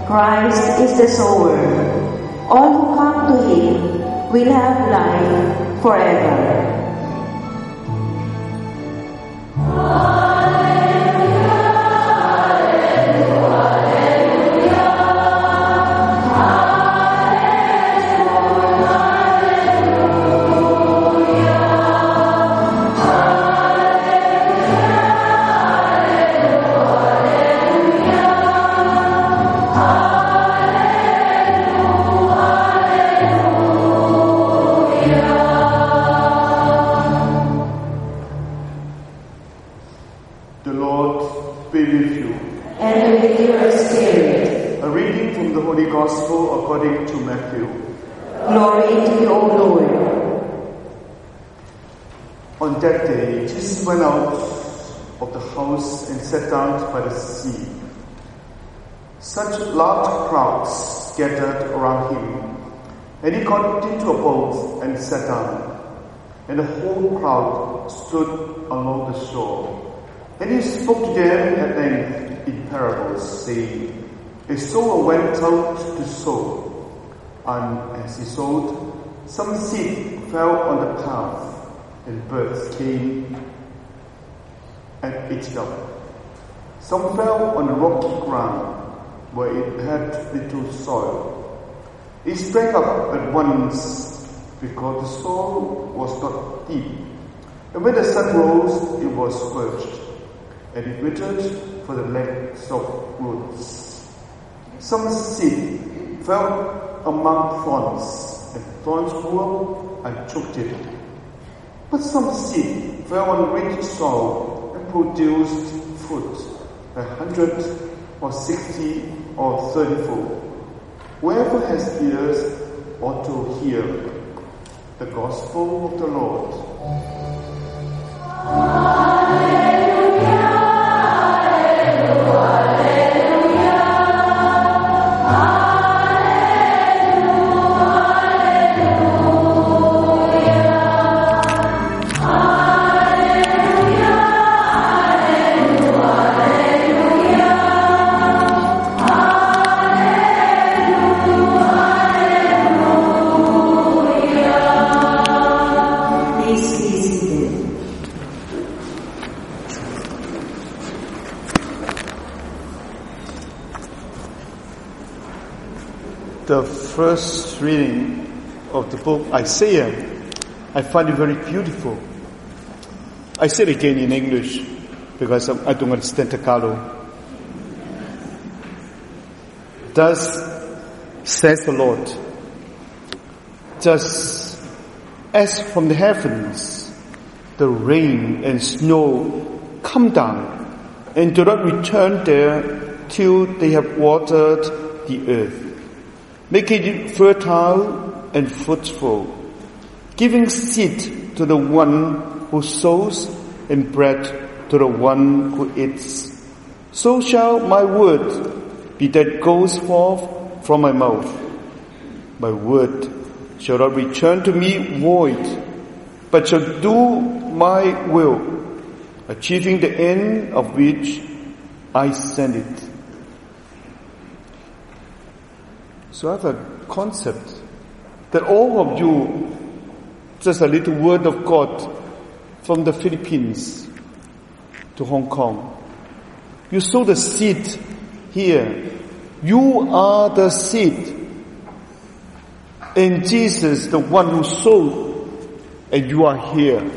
Christ is the sower. All who come to him will have life forever. Gospel according to Matthew. Glory to you, O Lord. On that day, Jesus went out of the house and sat down by the sea. Such large crowds gathered around him, and he got into a boat and sat down, and the whole crowd stood along the shore. And he spoke to them at length in parables, saying, a sower went out to sow, and as he sowed, some seed fell on the path, and birds came and ate it up. Some fell on the rocky ground, where it had little soil. It sprang up at once, because the soil was not deep. And when the sun rose, it was scorched, and it withered for the lack of roots. Some seed fell among thorns, and thorns grew and choked it. But some seed fell on rich soil and produced fruit, 100 or 60 or 30-fold. Whoever has ears ought to hear the gospel of the Lord. The first reading of the book Isaiah, I find it very beautiful. I say it again in English because I don't understand Tagalog. Thus says the Lord, just as from the heavens the rain and snow come down and do not return there till they have watered the earth, making it fertile and fruitful, giving seed to the one who sows and bread to the one who eats. So shall my word be that goes forth from my mouth. My word shall not return to me void, but shall do my will, achieving the end of which I send it. So I have a concept that all of you, just a little word of God from the Philippines to Hong Kong. You sow the seed here. You are the seed. And Jesus, the one who sowed, and you are here.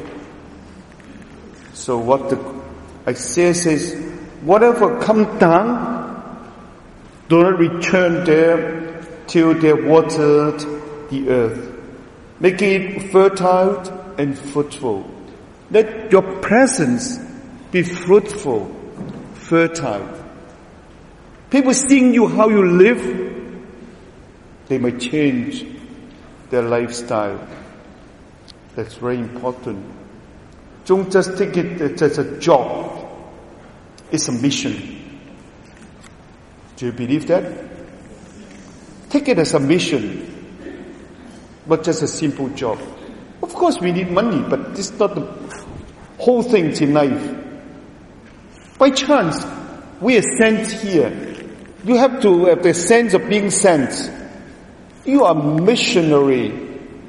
So what the Isaiah says, whatever come down, do not return there till they have watered the earth, making it fertile and fruitful. Let your presence be fruitful, fertile. People seeing you how you live, they may change their lifestyle. That's very important. Don't just take it as a job. It's a mission. Do you believe that? Take it as a mission, not just a simple job. Of course we need money, but this is not the whole thing in life. By chance, we are sent here You have to have the sense of being sent. You are missionary.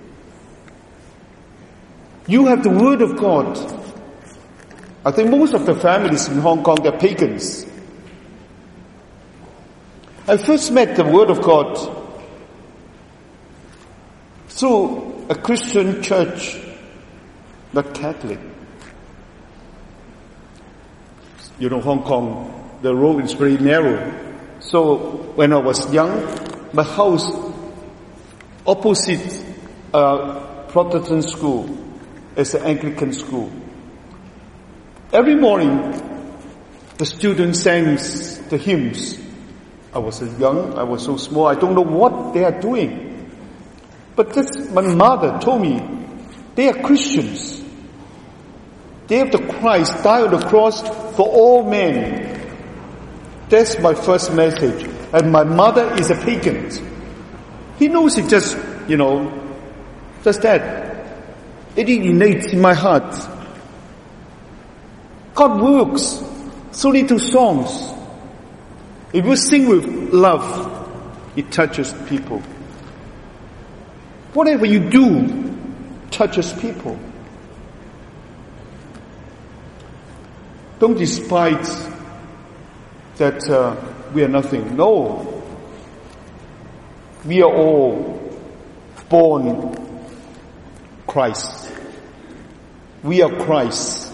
You have the Word of God. I think most of the families in Hong Kong, they're pagans. I first met the Word of God through a Christian church, not Catholic. You know, Hong Kong, the road is very narrow. So when I was young, my house opposite a Protestant school is an Anglican school. Every morning, the students sang the hymns. I was so young, I was so small, I don't know what they are doing. But my mother told me, they are Christians. They have the Christ died on the cross for all men. That's my first message. And my mother is a pagan. He knows it just that. It is innate in my heart. God works through little songs. If you sing with love, it touches people. Whatever you do touches people. Don't despise that we are nothing. No. We are all born Christ. We are Christ.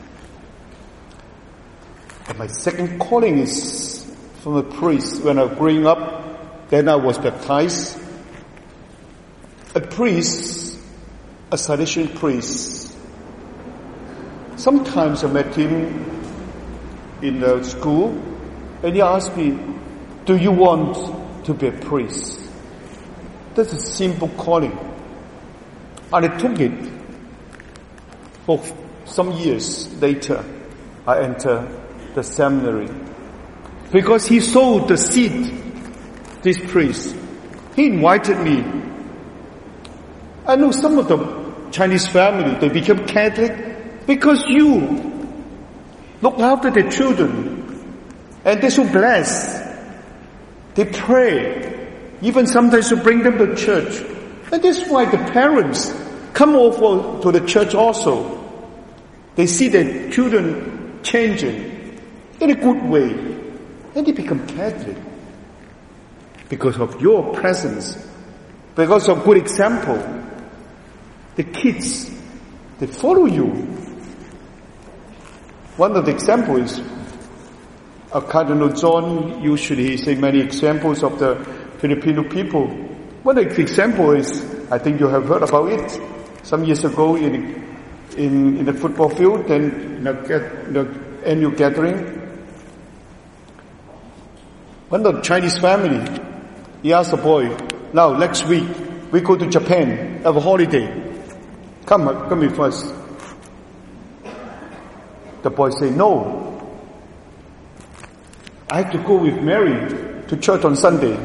And my second calling is from a priest. When I was growing up, then I was baptized. A priest, a Salesian priest. Sometimes I met him in the school, and he asked me, do you want to be a priest? That's a simple calling. And I took it. For some years later, I entered the seminary. Because he sowed the seed, this priest. He invited me. I know some of the Chinese family, they became Catholic because you look after their children. And they're so blessed. They pray. Even sometimes you bring them to church. And that's why the parents come over to the church also. They see their children changing in a good way. And they become Catholic. Because of your presence. Because of good example. The kids, they follow you. One of the examples is Cardinal John usually say many examples of the Filipino people. One example is, I think you have heard about it, some years ago in the football field, then the annual gathering. One of the Chinese family, he asked the boy, now next week we go to Japan, have a holiday. Come with us. The boy said, no. I have to go with Mary to church on Sunday.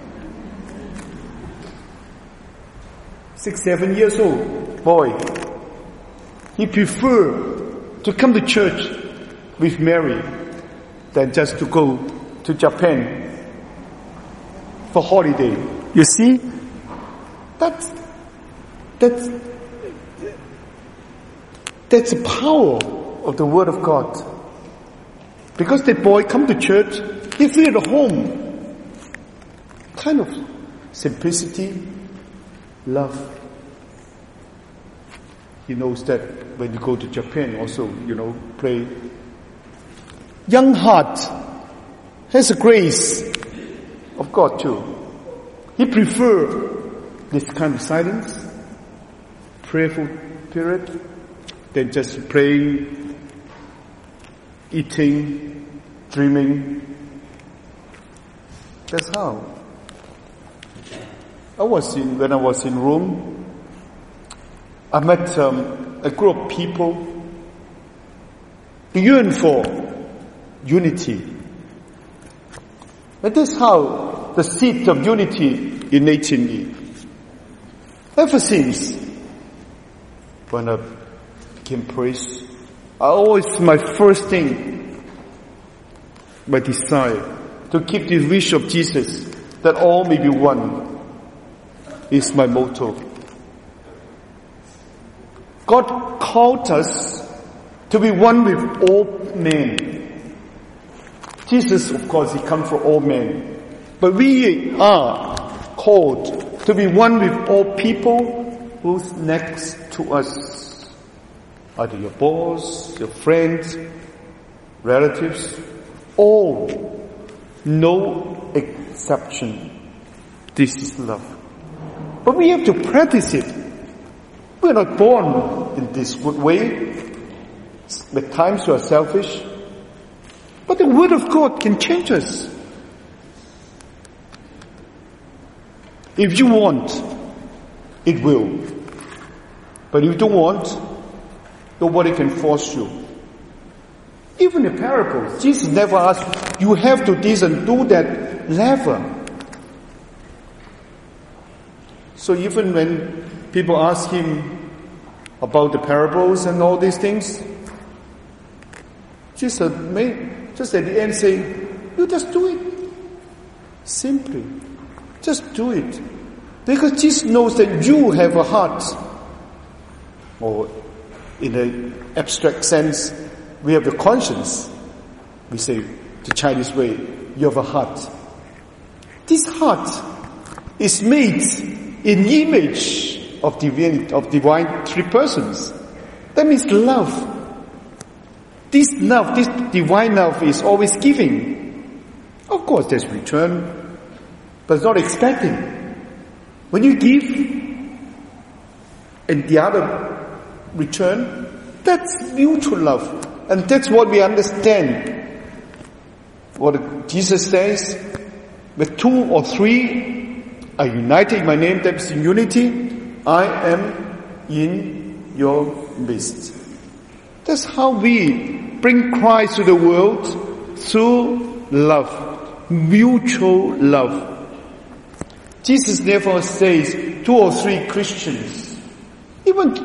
6, 7 years old boy. He preferred to come to church with Mary than just to go to Japan for holiday. You see? That's the power of the Word of God. Because the boy come to church, he feel at home. Kind of simplicity, love. He knows that when you go to Japan also, pray. Young heart has a grace of God too. He prefer this kind of silence, prayerful period, than just praying, eating, dreaming. That's how. When I was in Rome, I met a group of people who yearn for unity. And that's how the seed of unity innate in me. Ever since, when I became priest, my first thing, my desire to keep the wish of Jesus, that all may be one, is my motto. God called us to be one with all men. Jesus, of course, He comes for all men. But we are called to be one with all people who's next to us. Either your boss, your friends, relatives, all. No exception. This is love. But we have to practice it. We're not born in this good way. At times we are selfish. But the Word of God can change us. If you want, it will. But if you don't want, nobody can force you. Even the parables, Jesus never asked, you have to this and do that. Never. So even when people ask Him about the parables and all these things, Jesus may just at the end say, you just do it. Simply. Just do it. Because Jesus knows that you have a heart. Or in an abstract sense, we have the conscience. We say the Chinese way, you have a heart. This heart is made in image of divine three persons. That means love. This love, this divine love is always giving. Of course there's return, but it's not expecting. When you give and the other return, that's mutual love. And that's what we understand. What Jesus says, with 2 or 3 are united in my name, that's in unity, I am in your midst. That's how we bring Christ to the world, through love, mutual love. Jesus never says 2 or 3 Christians. Even